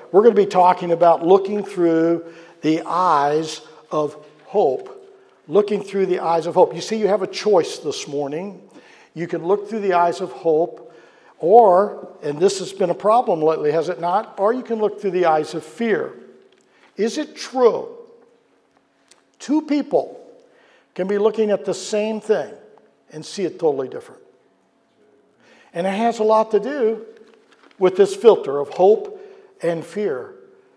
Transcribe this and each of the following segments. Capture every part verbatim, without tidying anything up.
we're going to be talking about looking through the eyes of hope. Looking through the eyes of hope. You see, you have a choice this morning. You can look through the eyes of hope, or, and this has been a problem lately, has it not? Or you can look through the eyes of fear. Is it true? Two people can be looking at the same thing and see it totally different. And it has a lot to do with this filter of hope and fear.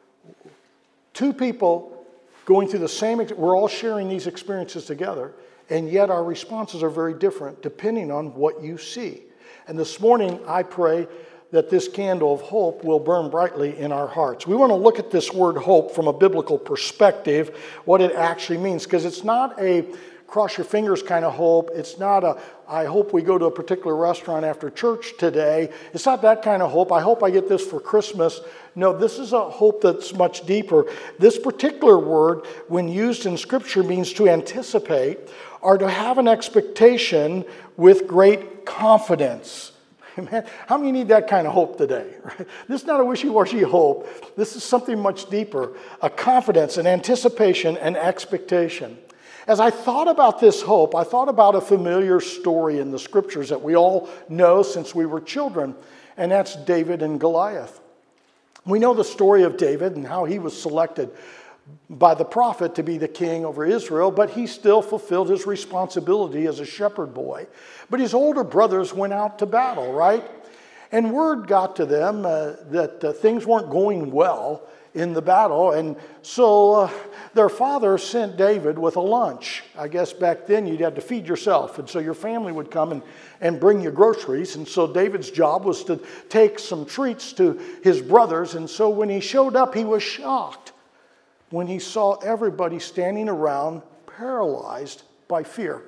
Two people going through the same, we're all sharing these experiences together, and yet our responses are very different depending on what you see. And this morning, I pray that this candle of hope will burn brightly in our hearts. We want to look at this word hope from a biblical perspective, what it actually means, because it's not a cross your fingers kind of hope. It's not a, I hope we go to a particular restaurant after church today. It's not that kind of hope. I hope I get this for Christmas. No, this is a hope that's much deeper. This particular word, when used in Scripture, means to anticipate or to have an expectation with great confidence. Amen. How many need that kind of hope today? Right? This is not a wishy-washy hope. This is something much deeper, a confidence, an anticipation, an expectation. As I thought about this hope, I thought about a familiar story in the Scriptures that we all know since we were children, and that's David and Goliath. We know the story of David and how he was selected by the prophet to be the king over Israel, but he still fulfilled his responsibility as a shepherd boy. But his older brothers went out to battle, right? And word got to them uh, that uh, things weren't going well in the battle, and so uh, their father sent David with a lunch. I guess back then you'd have to feed yourself, and so your family would come and, and bring you groceries, and so David's job was to take some treats to his brothers, and so when he showed up, he was shocked when he saw everybody standing around paralyzed by fear.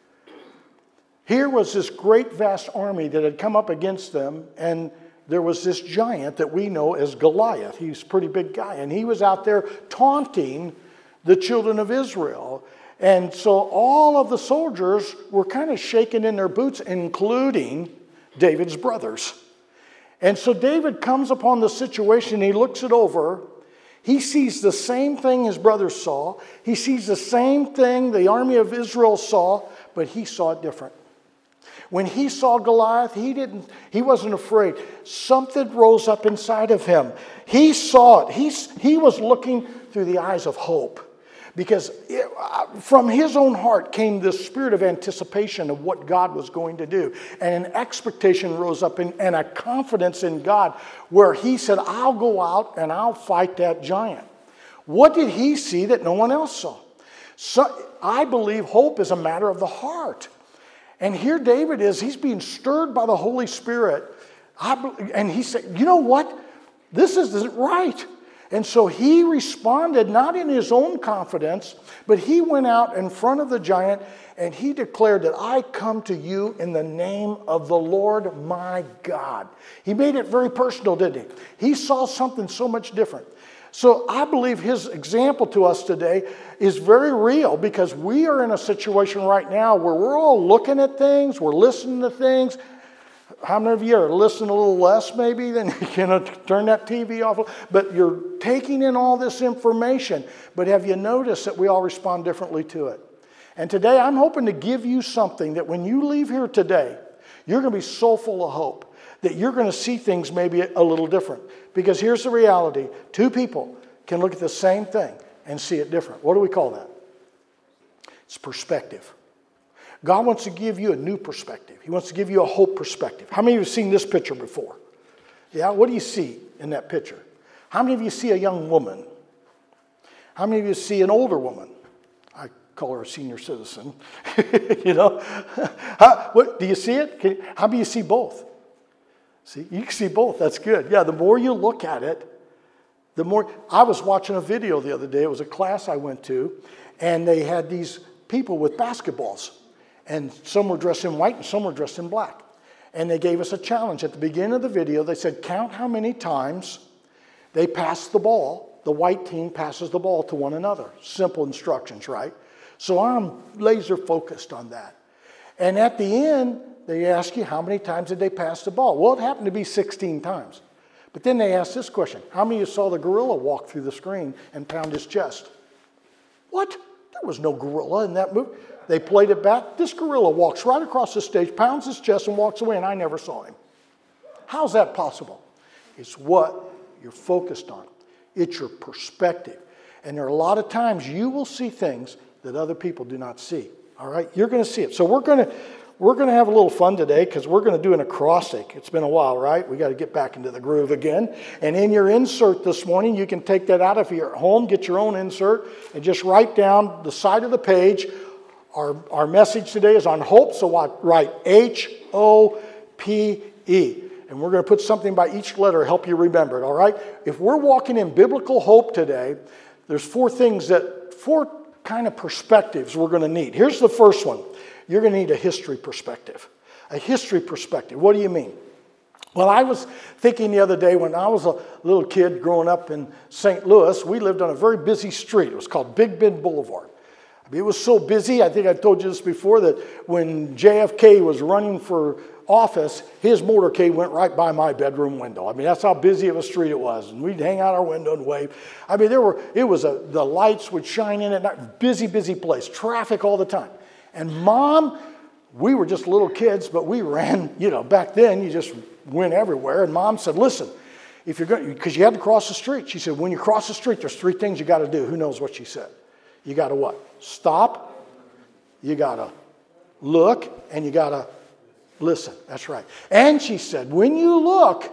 Here was this great vast army that had come up against them, and there was this giant that we know as Goliath. He's a pretty big guy, and he was out there taunting the children of Israel. And so all of the soldiers were kind of shaking in their boots, including David's brothers. And so David comes upon the situation, he looks it over. He sees the same thing his brothers saw. He sees the same thing the army of Israel saw, but he saw it different. When he saw Goliath, he didn't, he wasn't afraid. Something rose up inside of him. He saw it. He's, he was looking through the eyes of hope. Because it, from his own heart came this spirit of anticipation of what God was going to do. And an expectation rose up in, and a confidence in God where he said, I'll go out and I'll fight that giant. What did he see that no one else saw? So, I believe hope is a matter of the heart. And here David is, he's being stirred by the Holy Spirit. I, and he said, you know what? This isn't right. And so he responded not in his own confidence, but he went out in front of the giant and he declared that I come to you in the name of the Lord my God. He made it very personal, didn't he? He saw something so much different. So I believe his example to us today is very real because we are in a situation right now where we're all looking at things, we're listening to things. How many of you are listening a little less maybe than you know, turn that T V off? But you're taking in all this information. But have you noticed that we all respond differently to it? And today I'm hoping to give you something that when you leave here today, you're going to be so full of hope that you're going to see things maybe a little different. Because here's the reality. Two people can look at the same thing and see it different. What do we call that? It's perspective. God wants to give you a new perspective. He wants to give you a hope perspective. How many of you have seen this picture before? Yeah, what do you see in that picture? How many of you see a young woman? How many of you see an older woman? I call her a senior citizen. You know? How, what, do you see it? Can, how many of you see both? See, you can see both. That's good. Yeah, the more you look at it, the more... I was watching a video the other day. It was a class I went to, and they had these people with basketballs. And some were dressed in white and some were dressed in black. And they gave us a challenge. At the beginning of the video, they said, count how many times they pass the ball. The white team passes the ball to one another. Simple instructions, right? So I'm laser focused on that. And at the end, they ask you how many times did they pass the ball. Well, it happened to be sixteen times. But then they asked this question. How many of you saw the gorilla walk through the screen and pound his chest? What? There was no gorilla in that movie. They played it back. This gorilla walks right across the stage, pounds his chest, and walks away, and I never saw him. How's that possible? It's what you're focused on. It's your perspective. And there are a lot of times you will see things that other people do not see. All right? You're going to see it. So we're going to we're going to have a little fun today because we're going to do an acrostic. It's been a while, right? We got to get back into the groove again. And in your insert this morning, you can take that out if you're at home, get your own insert, and just write down the side of the page. Our, our message today is on hope, so I write H O P E. And we're going to put something by each letter to help you remember it, all right? If we're walking in biblical hope today, there's four things that, four kind of perspectives we're going to need. Here's the first one. You're going to need a history perspective. A history perspective. What do you mean? Well, I was thinking the other day when I was a little kid growing up in Saint Louis, we lived on a very busy street. It was called Big Bend Boulevard. I mean, it was so busy, I think I told you this before, that when J F K was running for office, his motorcade went right by my bedroom window. I mean, that's how busy of a street it was. And we'd hang out our window and wave. I mean, there were, it was a, the lights would shine in it. Busy, busy place. Traffic all the time. And Mom, we were just little kids, but we ran, you know, back then you just went everywhere. And Mom said, listen, if you're going, because you had to cross the street. She said, when you cross the street, there's three things you got to do. Who knows what she said? You got to what? Stop. You got to look, and you got to listen. That's right. And she said, when you look,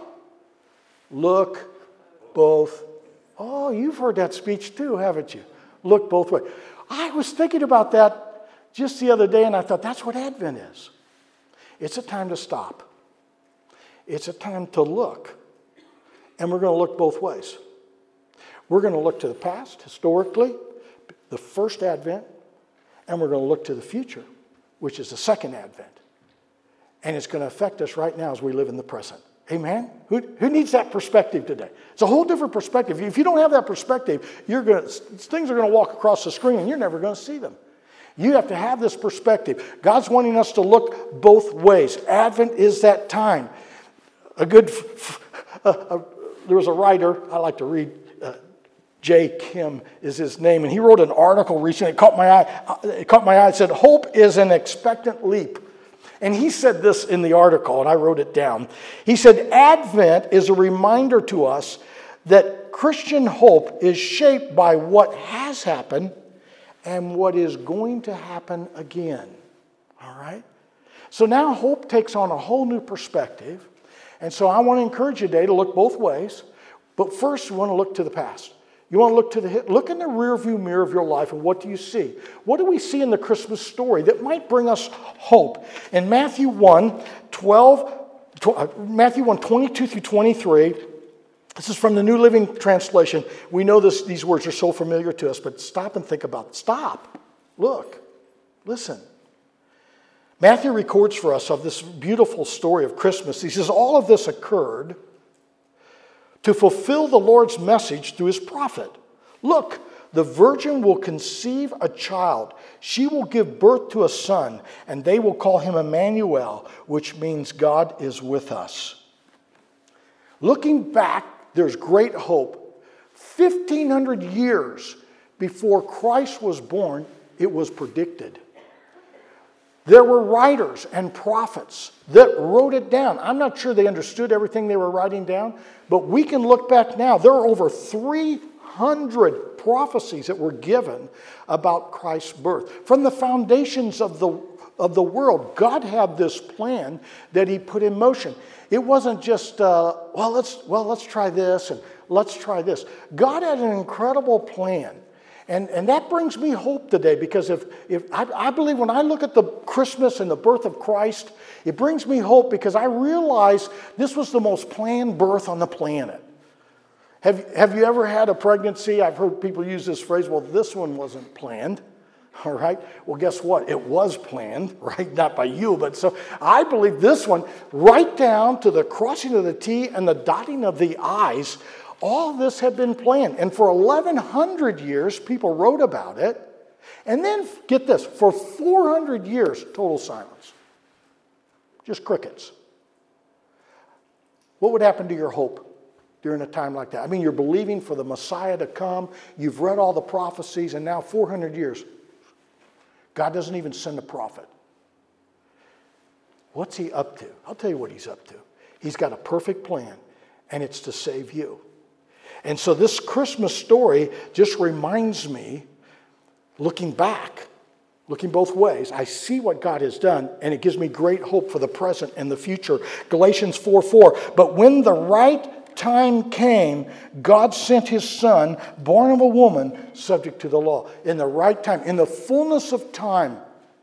look both. Oh, you've heard that speech too, haven't you? Look both ways. I was thinking about that just the other day, and I thought, that's what Advent is. It's a time to stop. It's a time to look. And we're going to look both ways. We're going to look to the past, historically, the first Advent, and we're going to look to the future, which is the second Advent. And it's going to affect us right now as we live in the present. Amen? Who, who needs that perspective today? It's a whole different perspective. If you don't have that perspective, you're going to, things are going to walk across the screen and you're never going to see them. You have to have this perspective. God's wanting us to look both ways. Advent is that time. A good, uh, uh, there was a writer, I like to read, uh, J. Kim is his name, and he wrote an article recently. It caught my eye. It caught my eye. It said, "Hope is an expectant leap." And he said this in the article, and I wrote it down. He said, Advent is a reminder to us that Christian hope is shaped by what has happened and what is going to happen again. All right? So now hope takes on a whole new perspective. And so I want to encourage you today to look both ways. But first, you want to look to the past. You want to look to the look in the rearview mirror of your life, and what do you see? What do we see in the Christmas story that might bring us hope? In Matthew one, twelve, Matthew one, twenty-two through twenty-three, this is from the New Living Translation. We know this; these words are so familiar to us, but stop and think about it. Stop, look, listen. Matthew records for us of this beautiful story of Christmas. He says, all of this occurred to fulfill the Lord's message through his prophet. Look, the virgin will conceive a child. She will give birth to a son, and they will call him Emmanuel, which means God is with us. Looking back, there's great hope. fifteen hundred years before Christ was born, it was predicted. There were writers and prophets that wrote it down. I'm not sure they understood everything they were writing down, but we can look back now. There are over three hundred prophecies that were given about Christ's birth. From the foundations of the, of the world, God had this plan that he put in motion. It wasn't just, uh, well, let's, well, let's try this and let's try this. God had an incredible plan. And, and that brings me hope today, because if, if I, I believe when I look at the Christmas and the birth of Christ, it brings me hope because I realize this was the most planned birth on the planet. Have, have you ever had a pregnancy? I've heard people use this phrase, well, this one wasn't planned. All right. Well, guess what? It was planned, right? Not by you, but so I believe this one, right down to the crossing of the T and the dotting of the I's, all this had been planned. And for eleven hundred years, people wrote about it. And then, get this, for four hundred years, total silence. Just crickets. What would happen to your hope? during a time like that? I mean, you're believing for the Messiah to come. You've read all the prophecies, and now four hundred years, God doesn't even send a prophet. What's he up to? I'll tell you what he's up to. He's got a perfect plan, and it's to save you. And so this Christmas story just reminds me, looking back, looking both ways, I see what God has done, and it gives me great hope for the present and the future. Galatians four four, but when the right time came, God sent his son, born of a woman, subject to the law. In the right time, in the fullness of time.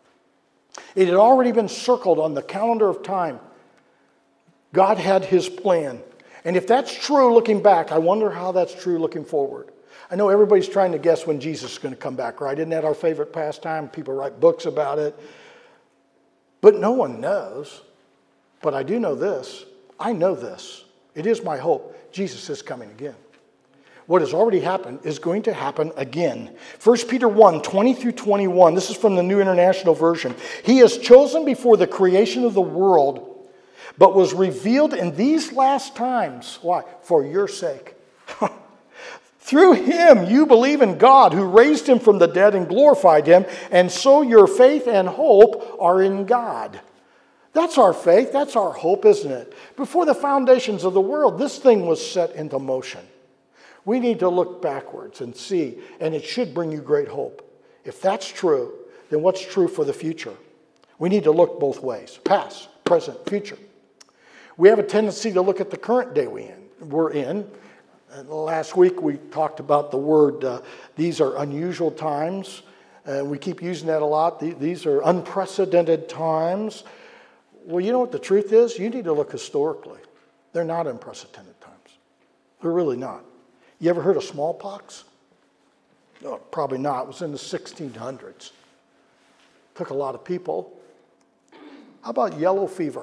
It had already been circled on the calendar of time. God had his plan. And if that's true looking back, I wonder how that's true looking forward. I know everybody's trying to guess when Jesus is going to come back, right? Isn't that our favorite pastime? People write books about it. But no one knows. But I do know this. I know this. It is my hope. Jesus is coming again. What has already happened is going to happen again. First Peter one, twenty through twenty-one. This is from the New International Version. He is chosen before the creation of the world, but was revealed in these last times. Why? For your sake. Through him you believe in God, who raised him from the dead and glorified him, and so your faith and hope are in God. That's our faith. That's our hope, isn't it? Before the foundations of the world, this thing was set into motion. We need to look backwards and see, and it should bring you great hope. If that's true, then what's true for the future? We need to look both ways, past, present, future. We have a tendency to look at the current day we in, we're in. And last week we talked about the word, uh, these are unusual times. Uh, we keep using that a lot. These are unprecedented times. Well, you know what the truth is? You need to look historically. They're not unprecedented times. They're really not. You ever heard of smallpox? No, probably not. It was in the sixteen hundreds. Took a lot of people. How about yellow fever?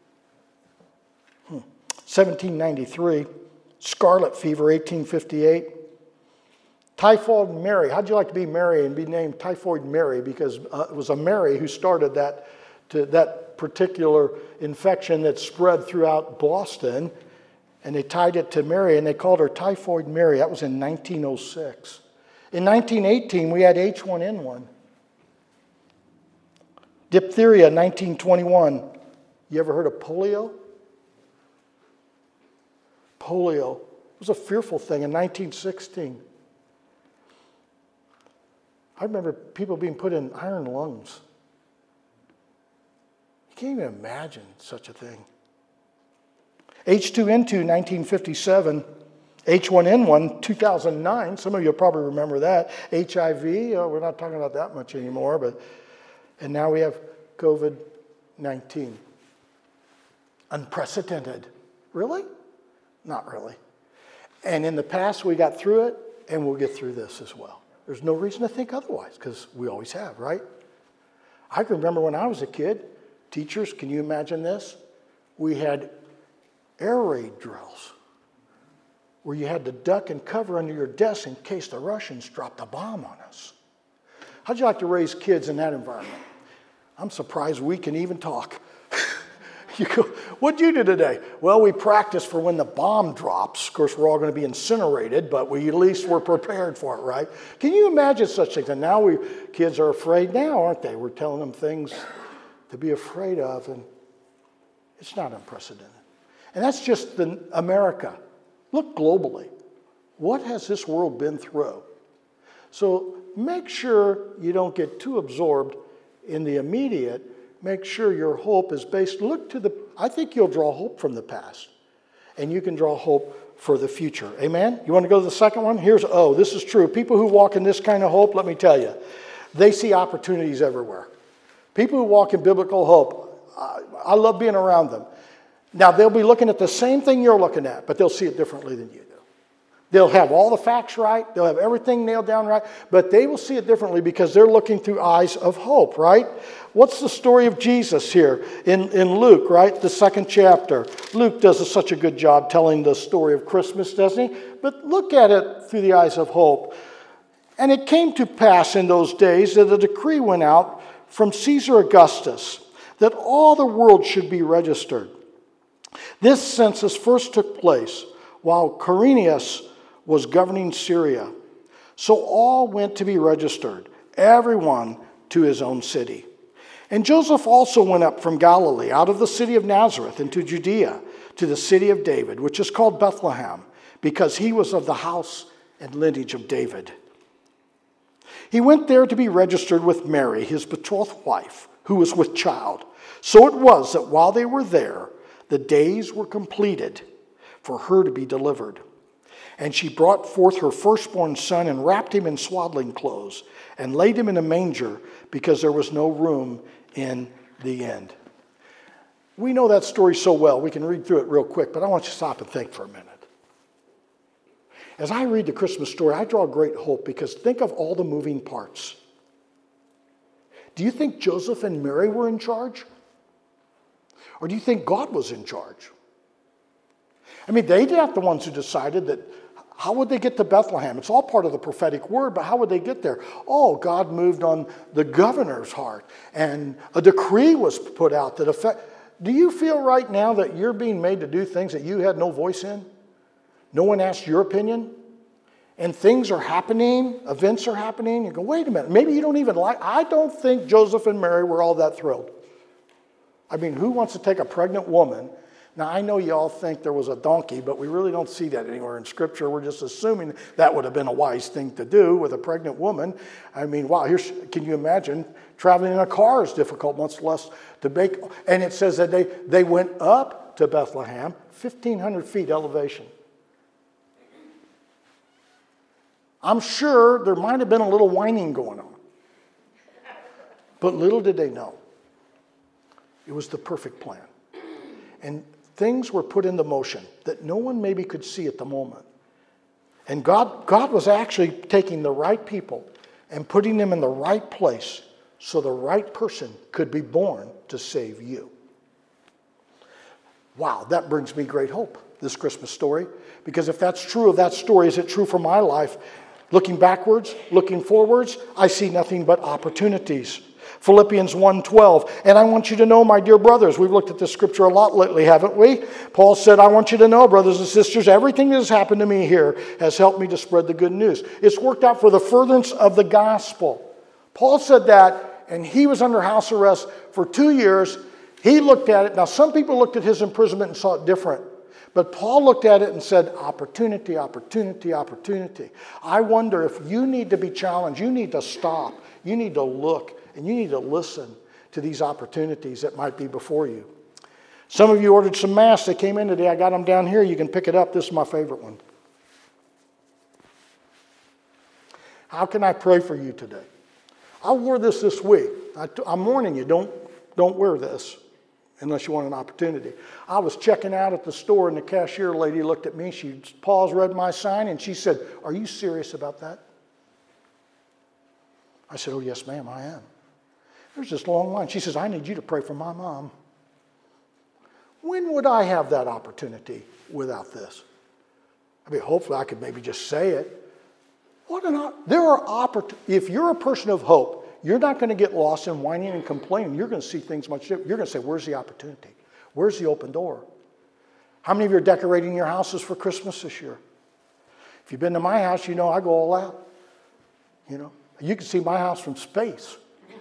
Hmm. seventeen ninety-three. Scarlet fever, eighteen fifty-eight. Typhoid Mary. How'd you like to be Mary and be named Typhoid Mary? Because uh, it was a Mary who started that, to, that particular infection that spread throughout Boston. And they tied it to Mary, and they called her Typhoid Mary. That was in nineteen oh six. In nineteen eighteen, we had H one N one. Diphtheria, nineteen twenty-one. You ever heard of polio? Polio. It was a fearful thing in nineteen sixteen. I remember people being put in iron lungs. You can't even imagine such a thing. H two N two, nineteen fifty-seven. H one N one, two thousand nine. Some of you probably remember that. H I V, oh, we're not talking about that much anymore. But and now we have covid nineteen. Unprecedented. Really? Not really. And in the past, we got through it, and we'll get through this as well. There's no reason to think otherwise, because we always have, right? I can remember when I was a kid, teachers, can you imagine this? We had air raid drills where you had to duck and cover under your desk in case the Russians dropped a bomb on us. How'd you like to raise kids in that environment? I'm surprised we can even talk. You go, what'd you do today? Well, we practiced for when the bomb drops. Of course, we're all going to be incinerated, but we at least were prepared for it, right? Can you imagine such things? And now we kids are afraid now, aren't they? We're telling them things to be afraid of, and it's not unprecedented. And that's just the America. Look globally. What has this world been through? So make sure you don't get too absorbed in the immediate. Make sure your hope is based. Look to the, I think you'll draw hope from the past. And you can draw hope for the future. Amen? You want to go to the second one? Here's, oh, this is true. People who walk in this kind of hope, let me tell you, they see opportunities everywhere. People who walk in biblical hope, I, I love being around them. Now, they'll be looking at the same thing you're looking at, but they'll see it differently than you do. They'll have all the facts right. They'll have everything nailed down right. But they will see it differently because they're looking through eyes of hope, right? What's the story of Jesus here in, in Luke, right? The second chapter. Luke does a, such a good job telling the story of Christmas, doesn't he? But look at it through the eyes of hope. And it came to pass in those days that a decree went out from Caesar Augustus that all the world should be registered. This census first took place while Quirinius was governing Syria. So all went to be registered, everyone to his own city. And Joseph also went up from Galilee, out of the city of Nazareth, into Judea, to the city of David, which is called Bethlehem, because he was of the house and lineage of David. He went there to be registered with Mary, his betrothed wife, who was with child. So it was that while they were there, the days were completed for her to be delivered. And she brought forth her firstborn son and wrapped him in swaddling clothes and laid him in a manger because there was no room in the inn. We know that story so well, we can read through it real quick, but I want you to stop and think for a minute. As I read the Christmas story, I draw great hope because think of all the moving parts. Do you think Joseph and Mary were in charge? Or do you think God was in charge? I mean, they're not the ones who decided that. How would they get to Bethlehem? It's all part of the prophetic word, but how would they get there? Oh, God moved on the governor's heart, and a decree was put out that affect. Do you feel right now that you're being made to do things that you had no voice in? No one asked your opinion? And things are happening, events are happening. You go, wait a minute, maybe you don't even like. I don't think Joseph and Mary were all that thrilled. I mean, who wants to take a pregnant woman? Now, I know you all think there was a donkey, but we really don't see that anywhere in Scripture. We're just assuming that would have been a wise thing to do with a pregnant woman. I mean, wow, here's, can you imagine? Traveling in a car is difficult, much less to make. And it says that they, they went up to Bethlehem, fifteen hundred feet elevation. I'm sure there might have been a little whining going on. But little did they know. It was the perfect plan. And things were put into motion that no one maybe could see at the moment. And God, God was actually taking the right people and putting them in the right place so the right person could be born to save you. Wow, that brings me great hope, this Christmas story. Because if that's true of that story, is it true for my life? Looking backwards, looking forwards, I see nothing but opportunities. Philippians one twelve. And I want you to know, my dear brothers, we've looked at this scripture a lot lately, haven't we? Paul said, I want you to know, brothers and sisters, everything that has happened to me here has helped me to spread the good news. It's worked out for the furtherance of the gospel. Paul said that, and he was under house arrest for two years. He looked at it. Now, some people looked at his imprisonment and saw it different. But Paul looked at it and said, opportunity, opportunity, opportunity. I wonder if you need to be challenged. You need to stop. You need to look. And you need to listen to these opportunities that might be before you. Some of you ordered some masks. They came in today. I got them down here. You can pick it up. This is my favorite one. How can I pray for you today? I wore this this week. I, I'm warning you, don't, don't wear this unless you want an opportunity. I was checking out at the store, and the cashier lady looked at me. She paused, read my sign, and she said, are you serious about that? I said, oh, yes, ma'am, I am. There's this long line. She says, I need you to pray for my mom. When would I have that opportunity without this? I mean, hopefully I could maybe just say it. What an op- there are opportunities. If you're a person of hope, you're not going to get lost in whining and complaining. You're going to see things much different. You're going to say, where's the opportunity? Where's the open door? How many of you are decorating your houses for Christmas this year? If you've been to my house, you know I go all out. You know, you can see my house from space.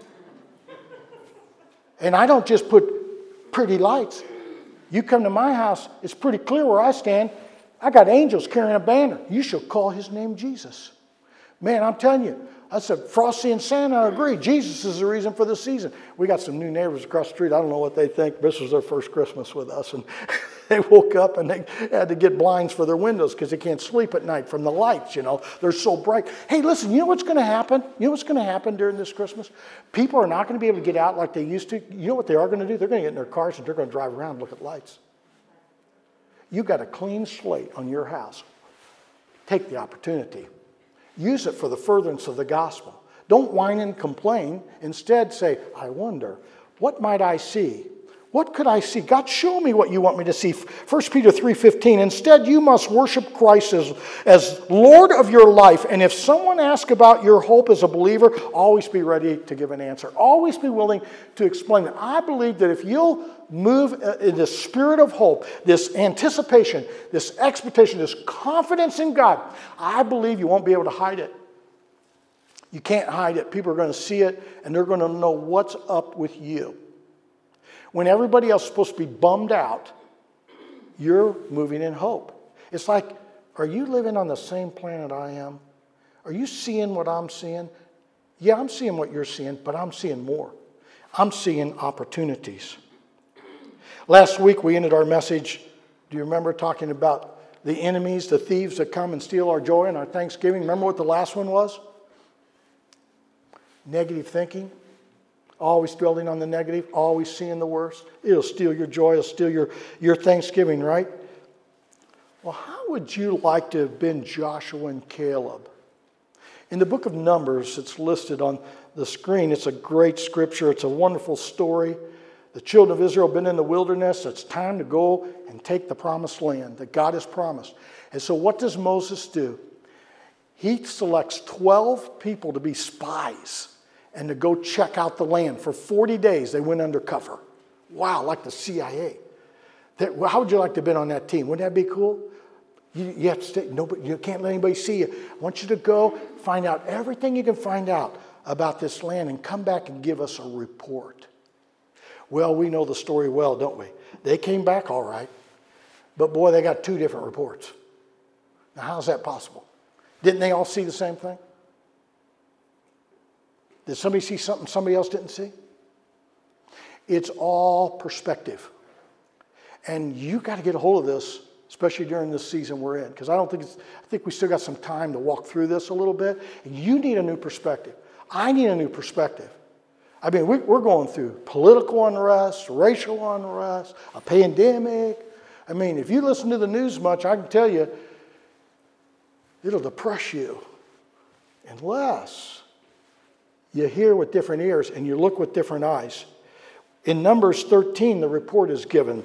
And I don't just put pretty lights. You come to my house, it's pretty clear where I stand. I got angels carrying a banner. You shall call his name Jesus. Man, I'm telling you, I said, Frosty and Santa agree. Jesus is the reason for the season. We got some new neighbors across the street. I don't know what they think. This was their first Christmas with us. And they woke up and they had to get blinds for their windows because they can't sleep at night from the lights, you know. They're so bright. Hey, listen, you know what's going to happen? You know what's going to happen during this Christmas? People are not going to be able to get out like they used to. You know what they are going to do? They're going to get in their cars and they're going to drive around and look at lights. You got a clean slate on your house. Take the opportunity. Use it for the furtherance of the gospel. Don't whine and complain. Instead, say, I wonder, what might I see? What could I see? God, show me what you want me to see. First Peter three fifteen, instead you must worship Christ as, as Lord of your life. And if someone asks about your hope as a believer, always be ready to give an answer. Always be willing to explain it. I believe that if you'll move in the spirit of hope, this anticipation, this expectation, this confidence in God, I believe you won't be able to hide it. You can't hide it. People are going to see it, and they're going to know what's up with you. When everybody else is supposed to be bummed out, you're moving in hope. It's like, are you living on the same planet I am? Are you seeing what I'm seeing? Yeah, I'm seeing what you're seeing, but I'm seeing more. I'm seeing opportunities. Last week we ended our message, do you remember, talking about the enemies, the thieves that come and steal our joy and our thanksgiving? Remember what the last one was? Negative thinking. Always dwelling on the negative, always seeing the worst. It'll steal your joy, it'll steal your, your thanksgiving, right? Well, how would you like to have been Joshua and Caleb? In the book of Numbers, it's listed on the screen. It's a great scripture. It's a wonderful story. The children of Israel have been in the wilderness. It's time to go and take the promised land that God has promised. And so what does Moses do? He selects twelve people to be spies and to go check out the land. For forty days, they went undercover. Wow, like the C I A. That, well, how would you like to have been on that team? Wouldn't that be cool? You, you have to stay, nobody, you can't let anybody see you. I want you to go find out everything you can find out about this land and come back and give us a report. Well, we know the story well, don't we? They came back all right, but boy, they got two different reports. Now, how's that possible? Didn't they all see the same thing? Did somebody see something somebody else didn't see? It's all perspective. And you got to get a hold of this, especially during this season we're in. Because I don't think it's, I think we still got some time to walk through this a little bit. And you need a new perspective. I need a new perspective. I mean, we, we're going through political unrest, racial unrest, a pandemic. I mean, if you listen to the news much, I can tell you, it'll depress you. Unless you hear with different ears and you look with different eyes. In Numbers thirteen, the report is given.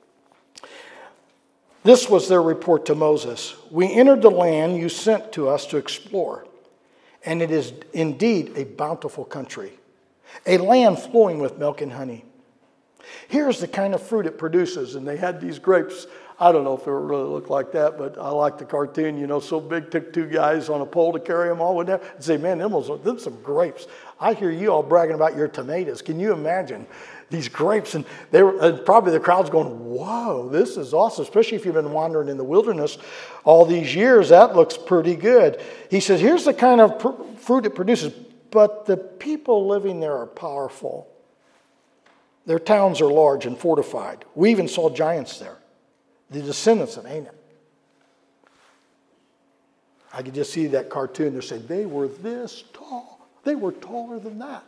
This was their report to Moses. We entered the land you sent to us to explore, and it is indeed a bountiful country, a land flowing with milk and honey. Here's the kind of fruit it produces. And they had these grapes. I don't know if it really looked like that, but I like the cartoon, you know, so big, took two guys on a pole to carry them all. Wouldn't that? And say, man, them was, them some grapes. I hear you all bragging about your tomatoes. Can you imagine these grapes? And they were and probably the crowd's going, whoa, this is awesome, especially if you've been wandering in the wilderness all these years. That looks pretty good. He says, here's the kind of pr- fruit it produces, but the people living there are powerful. Their towns are large and fortified. We even saw giants there, the descendants of Anak. I could just see that cartoon. They're saying they were this tall. They were taller than that.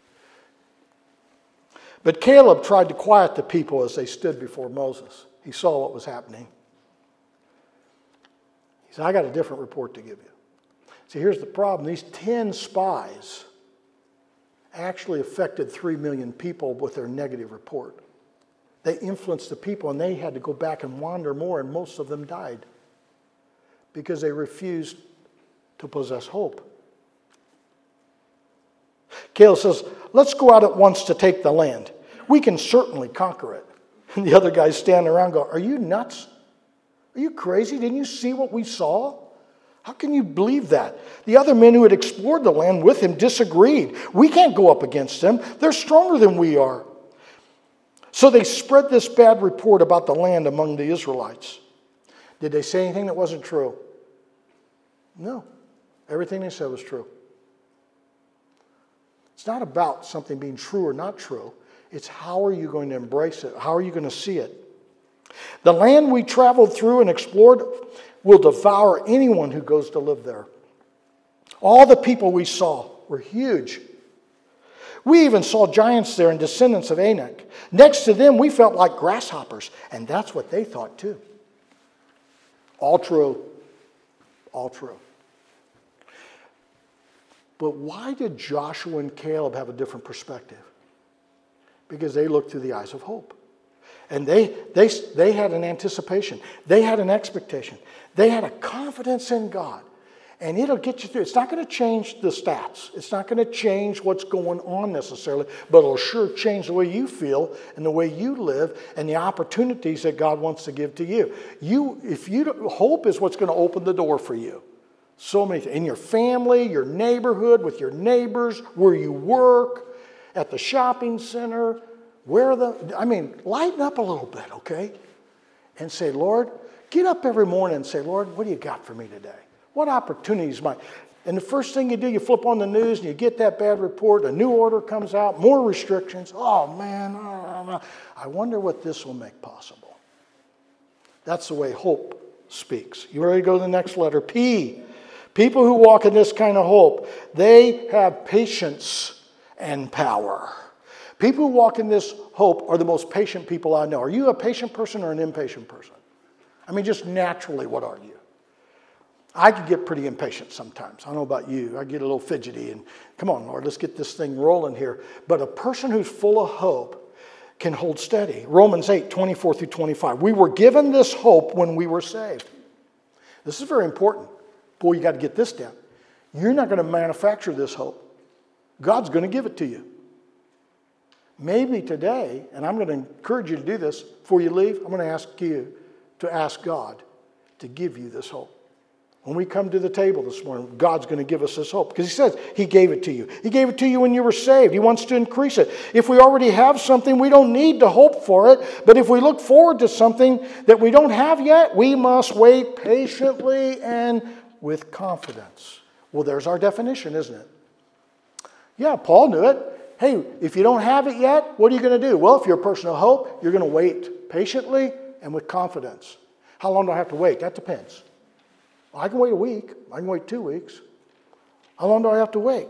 But Caleb tried to quiet the people as they stood before Moses. He saw what was happening. He said, I got a different report to give you. See, here's the problem. These ten spies actually affected three million people with their negative report. They influenced the people, and they had to go back and wander more, and most of them died because they refused to possess hope. Caleb says, let's go out at once to take the land. We can certainly conquer it. And the other guys standing around go, are you nuts? Are you crazy? Didn't you see what we saw? How can you believe that? The other men who had explored the land with him disagreed. We can't go up against them. They're stronger than we are. So they spread this bad report about the land among the Israelites. Did they say anything that wasn't true? No. Everything they said was true. It's not about something being true or not true. It's how are you going to embrace it? How are you going to see it? The land we traveled through and explored will devour anyone who goes to live there. All the people we saw were huge. We even saw giants there and descendants of Anak. Next to them, we felt like grasshoppers, and that's what they thought too. All true. All true. But why did Joshua and Caleb have a different perspective? Because they looked through the eyes of hope. And they, they, they had an anticipation. They had an expectation. They had a confidence in God. And it'll get you through. It's not going to change the stats. It's not going to change what's going on necessarily, but it'll sure change the way you feel and the way you live and the opportunities that God wants to give to you. You, if you don't, hope is what's going to open the door for you. So many things. In your family, your neighborhood, with your neighbors, where you work, at the shopping center, where the, I mean, lighten up a little bit, okay? And say, Lord, get up every morning and say, Lord, what do you got for me today? What opportunities might... And the first thing you do, you flip on the news and you get that bad report, a new order comes out, more restrictions. Oh, man, I wonder what this will make possible. That's the way hope speaks. You ready to go to the next letter? P. People who walk in this kind of hope, they have patience and power. People who walk in this hope are the most patient people I know. Are you a patient person or an impatient person? I mean, just naturally, what are you? I could get pretty impatient sometimes. I don't know about you. I get a little fidgety and, come on, Lord, let's get this thing rolling here. But a person who's full of hope can hold steady. Romans eight, twenty-four through twenty-five. We were given this hope when we were saved. This is very important. Boy, you got to get this down. You're not going to manufacture this hope. God's going to give it to you. Maybe today, and I'm going to encourage you to do this before you leave, I'm going to ask you to ask God to give you this hope. When we come to the table this morning, God's going to give us this hope. Because he says he gave it to you. He gave it to you when you were saved. He wants to increase it. If we already have something, we don't need to hope for it. But if we look forward to something that we don't have yet, we must wait patiently and with confidence. Well, there's our definition, isn't it? Yeah, Paul knew it. Hey, if you don't have it yet, what are you going to do? Well, if you're a person of hope, you're going to wait patiently and with confidence. How long do I have to wait? That depends. I can wait a week. I can wait two weeks. How long do I have to wait?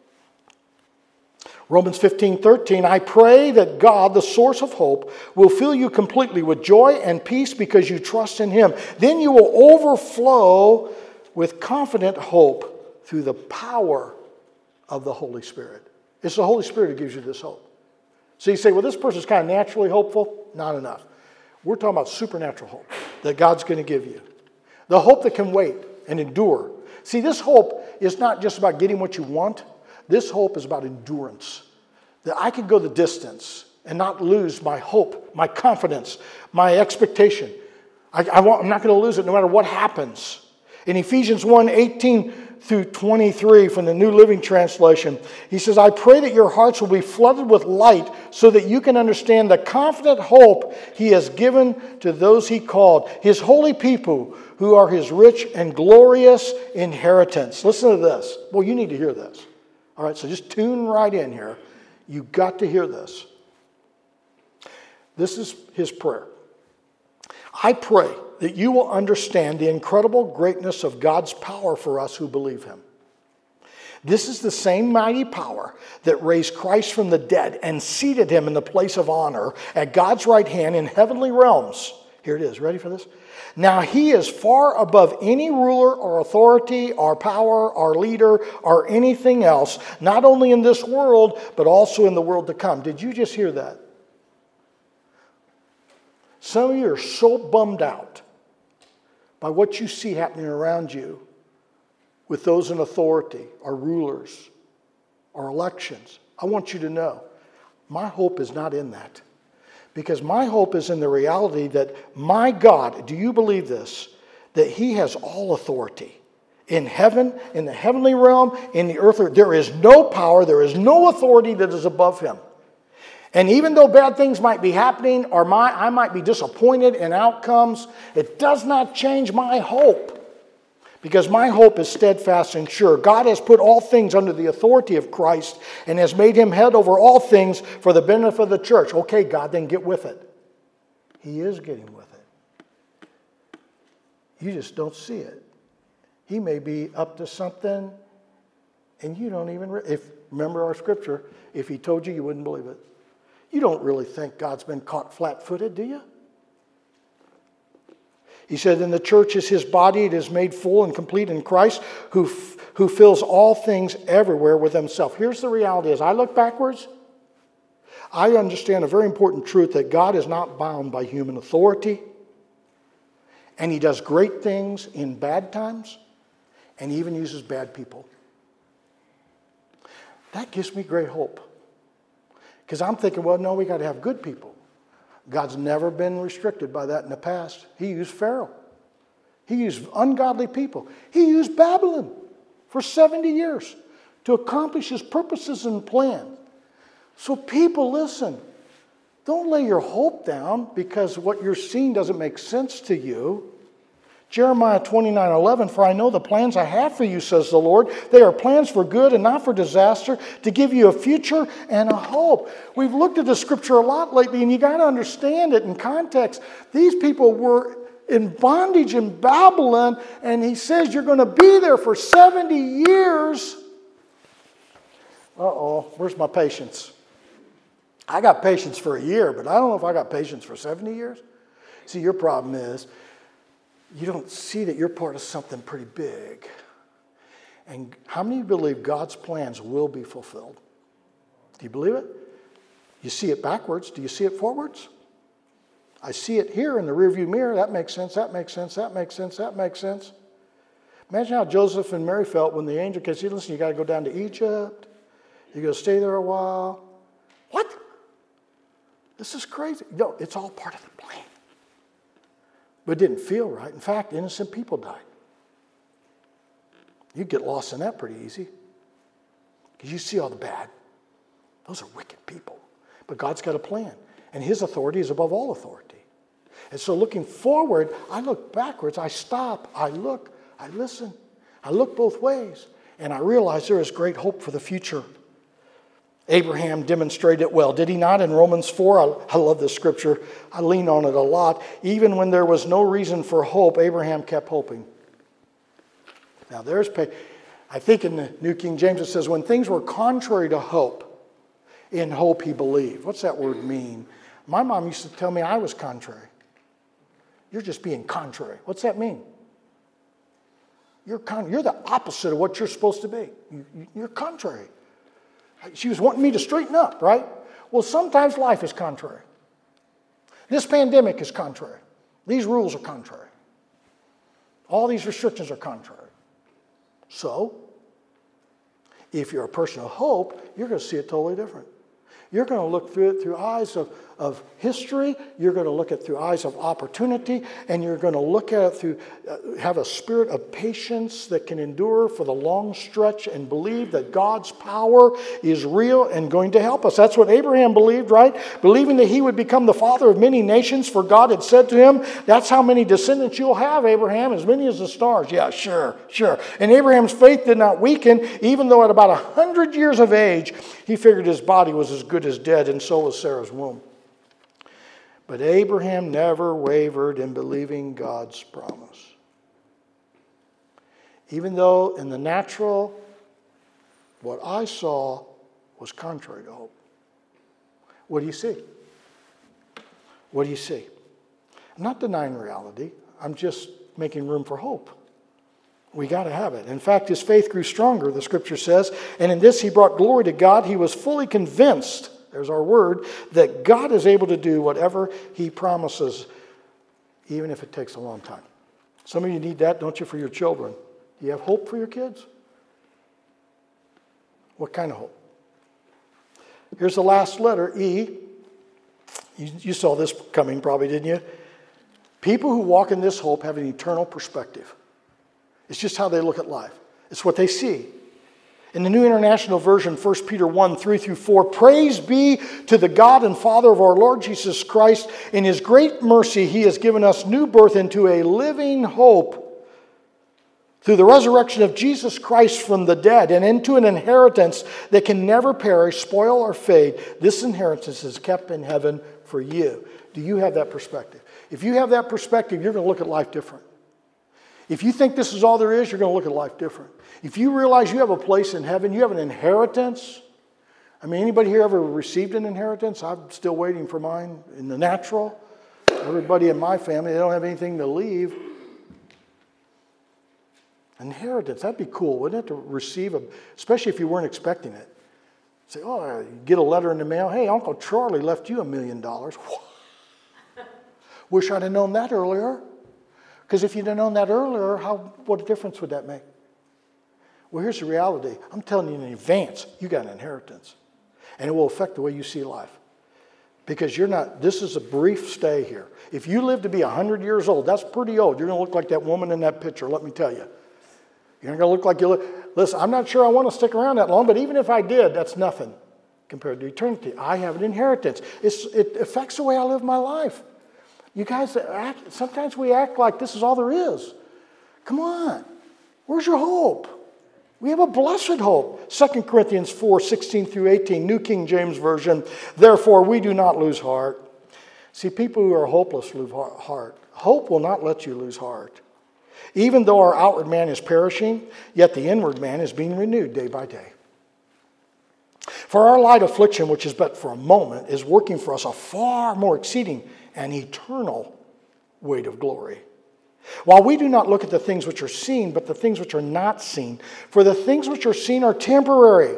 Romans fifteen thirteen, I pray that God, the source of hope, will fill you completely with joy and peace because you trust in Him. Then you will overflow with confident hope through the power of the Holy Spirit. It's the Holy Spirit who gives you this hope. So you say, well, this person's kind of naturally hopeful. Not enough. We're talking about supernatural hope that God's going to give you. The hope that can wait and endure. See, this hope is not just about getting what you want. This hope is about endurance. That I can go the distance and not lose my hope, my confidence, my expectation. I, I want, I'm not going to lose it no matter what happens. In Ephesians one, eighteen through twenty-three from the New Living Translation, he says, I pray that your hearts will be flooded with light so that you can understand the confident hope He has given to those He called, His holy people who are His rich and glorious inheritance. Listen to this. Well, you need to hear this. All right, so just tune right in here. You've got to hear this. This is his prayer. I pray that you will understand the incredible greatness of God's power for us who believe Him. This is the same mighty power that raised Christ from the dead and seated Him in the place of honor at God's right hand in heavenly realms. Here it is. Ready for this? Now He is far above any ruler or authority or power or leader or anything else, not only in this world, but also in the world to come. Did you just hear that? Some of you are so bummed out by what you see happening around you with those in authority or rulers or elections. I want you to know, my hope is not in that. Because my hope is in the reality that my God, do you believe this? That He has all authority. In heaven, in the heavenly realm, in the earth, there is no power, there is no authority that is above Him. And even though bad things might be happening, or my, I might be disappointed in outcomes, it does not change my hope. Because my hope is steadfast and sure. God has put all things under the authority of Christ and has made Him head over all things for the benefit of the church. Okay, God, then get with it. He is getting with it. You just don't see it. He may be up to something and you don't even... Re- if remember our scripture, if He told you, you wouldn't believe it. You don't really think God's been caught flat-footed, do you? He said, in the church is His body. It is made full and complete in Christ, who, f- who fills all things everywhere with Himself. Here's the reality. As I look backwards, I understand a very important truth that God is not bound by human authority, and He does great things in bad times, and He even uses bad people. That gives me great hope. Because I'm thinking, well, no, we got to have good people. God's never been restricted by that in the past. He used Pharaoh. He used ungodly people. He used Babylon for seventy years to accomplish His purposes and plan. So people, listen, don't lay your hope down because what you're seeing doesn't make sense to you. Jeremiah twenty-nine eleven, for I know the plans I have for you, says the Lord. They are plans for good and not for disaster, to give you a future and a hope. We've looked at the scripture a lot lately, and you got to understand it in context. These people were in bondage in Babylon, and He says you're going to be there for seventy years. Uh-oh, where's my patience? I got patience for a year, but I don't know if I got patience for seventy years. See, your problem is you don't see that you're part of something pretty big. And how many believe God's plans will be fulfilled? Do you believe it? You see it backwards. Do you see it forwards? I see it here in the rearview mirror. That makes sense. That makes sense. That makes sense. That makes sense. Imagine how Joseph and Mary felt when the angel came. See, listen, you got to go down to Egypt. You got to stay there a while. What? This is crazy. No, it's all part of the plan. But it didn't feel right. In fact, innocent people died. You get lost in that pretty easy. Because you see all the bad. Those are wicked people. But God's got a plan. And His authority is above all authority. And so looking forward, I look backwards. I stop. I look. I listen. I look both ways. And I realize there is great hope for the future. Abraham demonstrated it well, did he not? In Romans four, I, I love this scripture. I lean on it a lot. Even when there was no reason for hope, Abraham kept hoping. Now there's, I think in the New King James it says, when things were contrary to hope, in hope he believed. What's that word mean? My mom used to tell me I was contrary. You're just being contrary. What's that mean? You're, con- you're the opposite of what you're supposed to be. You, you, you're contrary. She was wanting me to straighten up, right? Well, sometimes life is contrary. This pandemic is contrary. These rules are contrary. All these restrictions are contrary. So, if you're a person of hope, you're going to see it totally different. You're going to look through it through eyes of, of history. You're going to look at it through eyes of opportunity. And you're going to look at it through, uh, have a spirit of patience that can endure for the long stretch and believe that God's power is real and going to help us. That's what Abraham believed, right? Believing that he would become the father of many nations, for God had said to him, that's how many descendants you'll have, Abraham, as many as the stars. Yeah, sure, sure. And Abraham's faith did not weaken, even though at about a hundred years of age, he figured his body was as good as dead, and so was Sarah's womb. But Abraham never wavered in believing God's promise. Even though in the natural, what I saw was contrary to hope. What do you see? What do you see? I'm not denying reality. I'm just making room for hope. We got to have it. In fact, his faith grew stronger, the scripture says, and in this he brought glory to God. He was fully convinced, there's our word, that God is able to do whatever He promises, even if it takes a long time. Some of you need that, don't you, for your children? Do you have hope for your kids? What kind of hope? Here's the last letter, E. You, you saw this coming probably, didn't you? People who walk in this hope have an eternal perspective. It's just how they look at life. It's what they see. In the New International Version, First Peter one, three through four, praise be to the God and Father of our Lord Jesus Christ. In His great mercy, He has given us new birth into a living hope through the resurrection of Jesus Christ from the dead, and into an inheritance that can never perish, spoil, or fade. This inheritance is kept in heaven for you. Do you have that perspective? If you have that perspective, you're going to look at life different. If you think this is all there is, you're going to look at life different. If you realize you have a place in heaven, you have an inheritance. I mean, anybody here ever received an inheritance? I'm still waiting for mine in the natural. Everybody in my family, they don't have anything to leave. Inheritance, that'd be cool, wouldn't it, to receive, a, especially if you weren't expecting it. Say, oh, you get a letter in the mail. Hey, Uncle Charlie left you a million dollars. Wish I'd have known that earlier. Because if you'd have known that earlier, how what a difference would that make? Well, here's the reality. I'm telling you in advance, you got an inheritance. And it will affect the way you see life. Because you're not, this is a brief stay here. If you live to be one hundred years old, that's pretty old. You're going to look like that woman in that picture, let me tell you. You're not going to look like you look. Listen, I'm not sure I want to stick around that long, but even if I did, that's nothing compared to eternity. I have an inheritance. It's, it affects the way I live my life. You guys, act, sometimes we act like this is all there is. Come on. Where's your hope? We have a blessed hope. Second Corinthians four, sixteen through eighteen, New King James Version. Therefore, we do not lose heart. See, people who are hopeless lose heart. Hope will not let you lose heart. Even though our outward man is perishing, yet the inward man is being renewed day by day. For our light affliction, which is but for a moment, is working for us a far more exceeding and eternal weight of glory. While we do not look at the things which are seen, but the things which are not seen. For the things which are seen are temporary.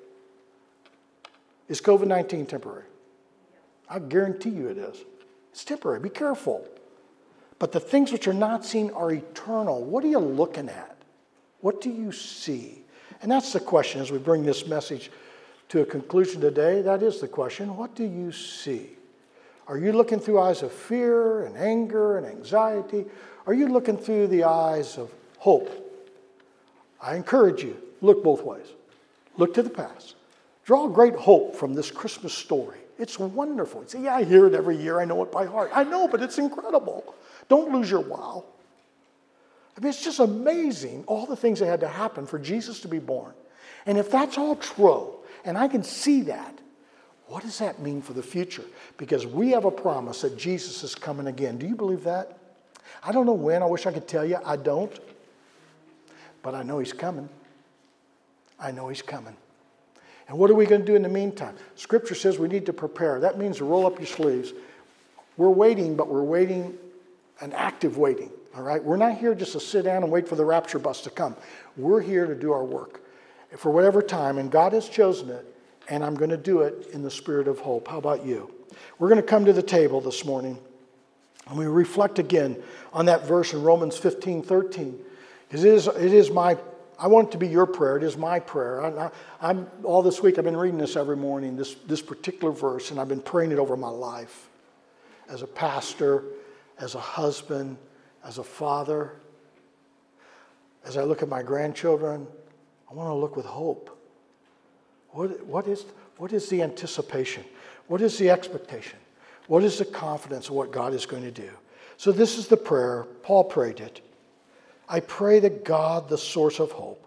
Is covid nineteen temporary? I guarantee you it is. It's temporary. Be careful. But the things which are not seen are eternal. What are you looking at? What do you see? And that's the question as we bring this message to a conclusion today. That is the question. What do you see? Are you looking through eyes of fear and anger and anxiety? Are you looking through the eyes of hope? I encourage you, look both ways. Look to the past. Draw great hope from this Christmas story. It's wonderful. You say, yeah, I hear it every year. I know it by heart. I know, but it's incredible. Don't lose your wow. I mean, it's just amazing all the things that had to happen for Jesus to be born. And if that's all true, and I can see that, what does that mean for the future? Because we have a promise that Jesus is coming again. Do you believe that? I don't know when. I wish I could tell you. I don't. But I know he's coming. I know he's coming. And what are we going to do in the meantime? Scripture says we need to prepare. That means to roll up your sleeves. We're waiting, but we're waiting, an active waiting. All right? We're not here just to sit down and wait for the rapture bus to come. We're here to do our work for whatever time, and God has chosen it, and I'm going to do it in the spirit of hope. How about you? We're going to come to the table this morning, and we reflect again on that verse in Romans fifteen thirteen. Because it is, it is my, I want it to be your prayer. It is my prayer. I, I'm, all this week I've been reading this every morning, this, this particular verse, and I've been praying it over my life. As a pastor, as a husband, as a father, as I look at my grandchildren, I want to look with hope. What, what, is, what is the anticipation? What is the expectation? What is the confidence of what God is going to do? So this is the prayer. Paul prayed it. I pray that God, the source of hope,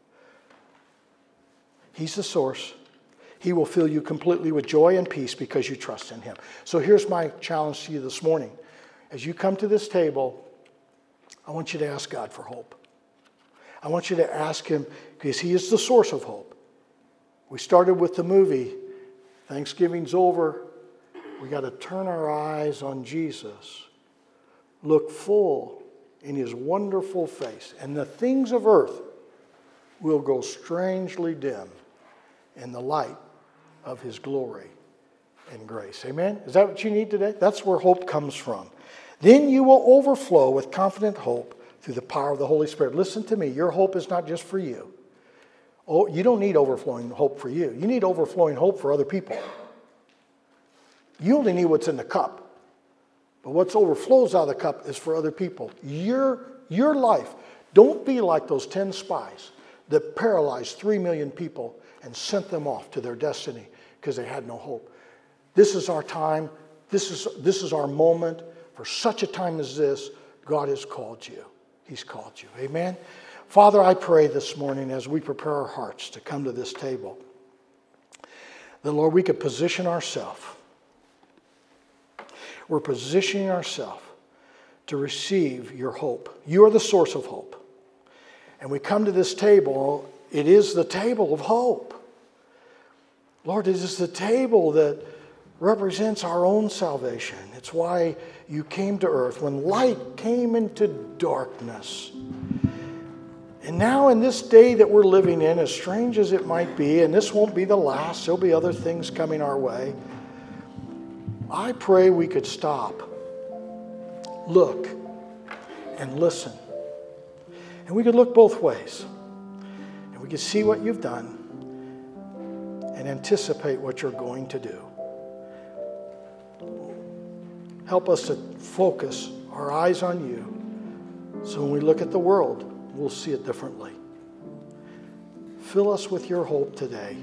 he's the source. He will fill you completely with joy and peace because you trust in him. So here's my challenge to you this morning. As you come to this table, I want you to ask God for hope. I want you to ask him because he is the source of hope. We started with the movie. Thanksgiving's over. We got to turn our eyes on Jesus. Look full in his wonderful face. And the things of earth will go strangely dim in the light of his glory and grace. Amen? Is that what you need today? That's where hope comes from. Then you will overflow with confident hope through the power of the Holy Spirit. Listen to me. Your hope is not just for you. Oh, you don't need overflowing hope for you. You need overflowing hope for other people. You only need what's in the cup. But what overflows out of the cup is for other people. Your, your life, don't be like those ten spies that paralyzed three million people and sent them off to their destiny because they had no hope. This is our time. This is, this is our moment. For such a time as this, God has called you. He's called you. Amen? Father, I pray this morning as we prepare our hearts to come to this table, that, Lord, we could position ourselves. We're positioning ourselves to receive your hope. You are the source of hope. And we come to this table, it is the table of hope. Lord, it is the table that represents our own salvation. It's why you came to earth. When light came into darkness, And now in this day that we're living in, as strange as it might be, and this won't be the last, there'll be other things coming our way, I pray we could stop, look, and listen. And we could look both ways. And we could see what you've done and anticipate what you're going to do. Help us to focus our eyes on you, so when we look at the world, we'll see it differently. Fill us with your hope today.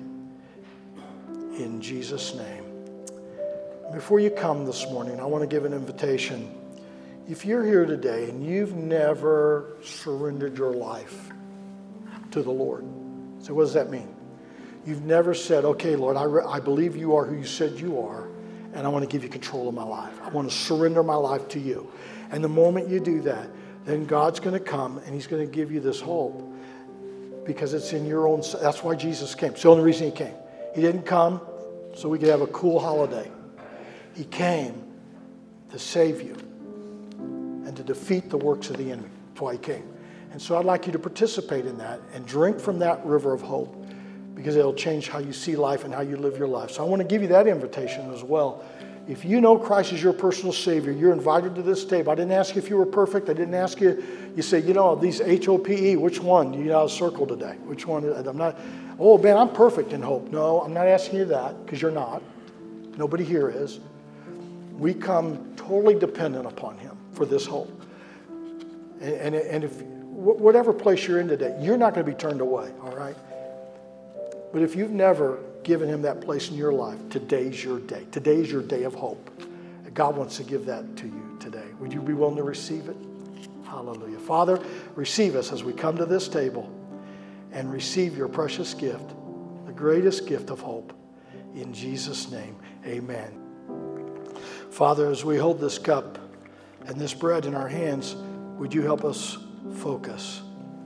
In Jesus' name. Before you come this morning, I want to give an invitation. If you're here today and you've never surrendered your life to the Lord, so what does that mean? You've never said, okay, Lord, I, re- I believe you are who you said you are, and I want to give you control of my life. I want to surrender my life to you. And the moment you do that, then God's going to come and he's going to give you this hope, because it's in your own. That's why Jesus came. It's the only reason he came. He didn't come so we could have a cool holiday. He came to save you and to defeat the works of the enemy. That's why he came. And so I'd like you to participate in that and drink from that river of hope, because it'll change how you see life and how you live your life. So I want to give you that invitation as well. If you know Christ is your personal Savior, you're invited to this table. I didn't ask you if you were perfect. I didn't ask you, you say, you know, these H O P E, which one do you have a circle today? Which one? I'm not, oh, man, I'm perfect in hope. No, I'm not asking you that, because you're not. Nobody here is. We come totally dependent upon him for this hope. And, and, and if whatever place you're in today, you're not going to be turned away, all right? But if you've never given him that place in your life, today's your day. Today's your day of hope. God wants to give that to you today. Would you be willing to receive it? Hallelujah. Father, receive us as we come to this table and receive your precious gift, the greatest gift of hope. In Jesus' name, amen. Father, as we hold this cup and this bread in our hands, would you help us focus?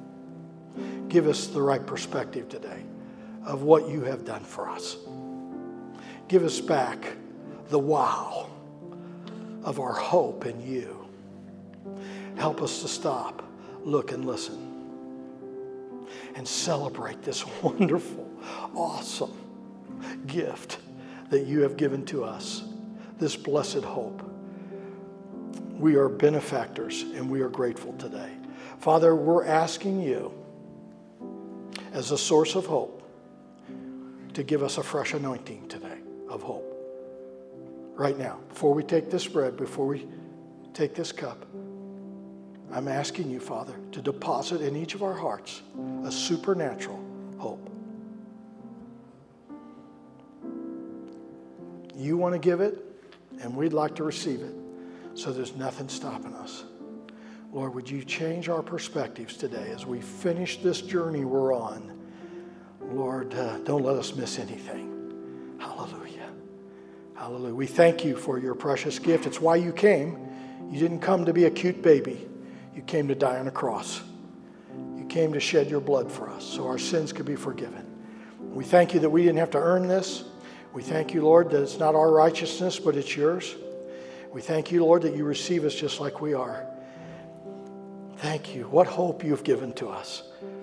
Give us the right perspective today of what you have done for us. Give us back the wow of our hope in you. Help us to stop, look, and listen, and celebrate this wonderful, awesome gift that you have given to us, this blessed hope. We are benefactors, and we are grateful today. Father, we're asking you, as a source of hope, to give us a fresh anointing today of hope. Right now, before we take this bread, before we take this cup, I'm asking you, Father, to deposit in each of our hearts a supernatural hope. You want to give it, and we'd like to receive it, so there's nothing stopping us. Lord, would you change our perspectives today as we finish this journey we're on? Lord, uh, don't let us miss anything. Hallelujah. Hallelujah. We thank you for your precious gift. It's why you came. You didn't come to be a cute baby. You came to die on a cross. You came to shed your blood for us so our sins could be forgiven. We thank you that we didn't have to earn this. We thank you, Lord, that it's not our righteousness, but it's yours. We thank you, Lord, that you receive us just like we are. Thank you. What hope you've given to us.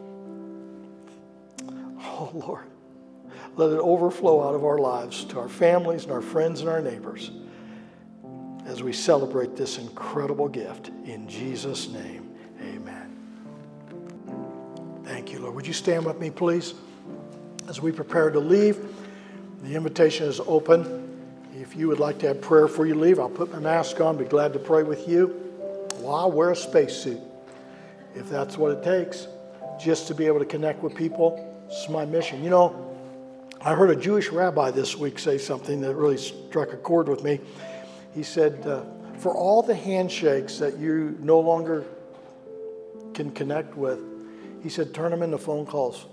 Oh, Lord, let it overflow out of our lives to our families and our friends and our neighbors as we celebrate this incredible gift. In Jesus' name, amen. Thank you, Lord. Would you stand with me, please? As we prepare to leave, the invitation is open. If you would like to have prayer before you leave, I'll put my mask on, be glad to pray with you. Well, I'll wear a spacesuit if that's what it takes, just to be able to connect with people. This is my mission. You know, I heard a Jewish rabbi this week say something that really struck a chord with me. He said, uh, for all the handshakes that you no longer can connect with, he said, turn them into phone calls.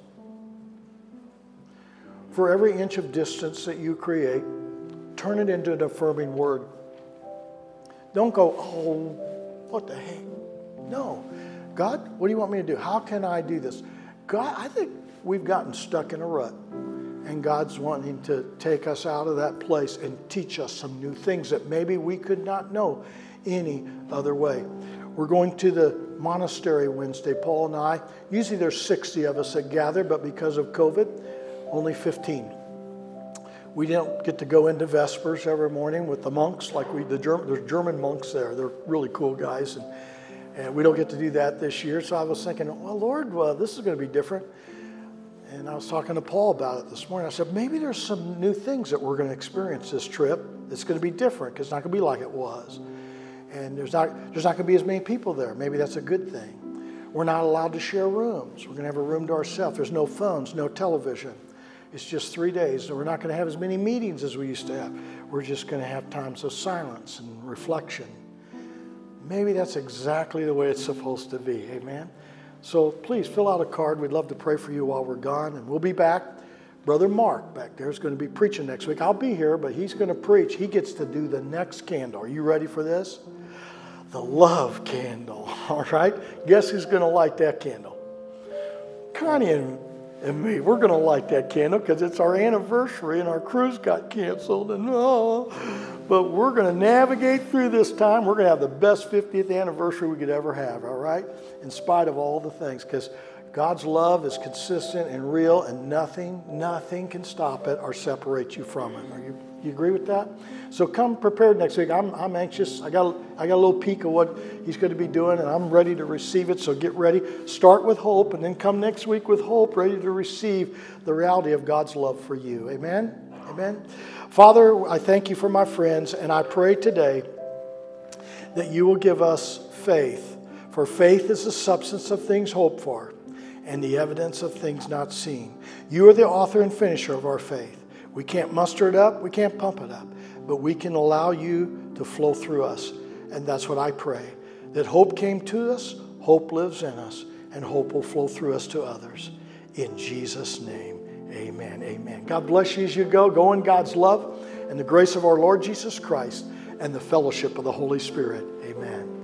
For every inch of distance that you create, turn it into an affirming word. Don't go, oh, what the heck? No. God, what do you want me to do? How can I do this? God, I think we've gotten stuck in a rut, and God's wanting to take us out of that place and teach us some new things that maybe we could not know any other way. We're going to the monastery Wednesday, Paul and I. Usually there's sixty of us that gather, but because of COVID, only fifteen. We don't get to go into Vespers every morning with the monks like we, the German, there's German monks there. They're really cool guys. And, and we don't get to do that this year. So I was thinking, well, Lord, well, this is going to be different. And I was talking to Paul about it this morning. I said, maybe there's some new things that we're going to experience this trip. It's going to be different because it's not going to be like it was. And there's not, there's not going to be as many people there. Maybe that's a good thing. We're not allowed to share rooms. We're going to have a room to ourselves. There's no phones, no television. It's just three days. So we're not going to have as many meetings as we used to have. We're just going to have times of silence and reflection. Maybe that's exactly the way it's supposed to be. Amen? So please fill out a card. We'd love to pray for you while we're gone. And we'll be back. Brother Mark back there is going to be preaching next week. I'll be here, but he's going to preach. He gets to do the next candle. Are you ready for this? The love candle. All right? Guess who's going to light that candle? Connie and And me, we're going to light that candle because it's our anniversary and our cruise got canceled. And oh, but we're going to navigate through this time. We're going to have the best fiftieth anniversary we could ever have, all right? In spite of all the things, because God's love is consistent and real, and nothing, nothing can stop it or separate you from it. Are you, you agree with that? So come prepared next week. I'm, I'm anxious. I got, I got a little peek of what he's going to be doing, and I'm ready to receive it. So get ready. Start with hope, and then come next week with hope, ready to receive the reality of God's love for you. Amen? Amen? Father, I thank you for my friends, and I pray today that you will give us faith. For faith is the substance of things hoped for, and the evidence of things not seen. You are the author and finisher of our faith. We can't muster it up. We can't pump it up. But we can allow you to flow through us. And that's what I pray. That hope came to us, hope lives in us, and hope will flow through us to others. In Jesus' name, amen. Amen. God bless you as you go. Go in God's love and the grace of our Lord Jesus Christ and the fellowship of the Holy Spirit. Amen.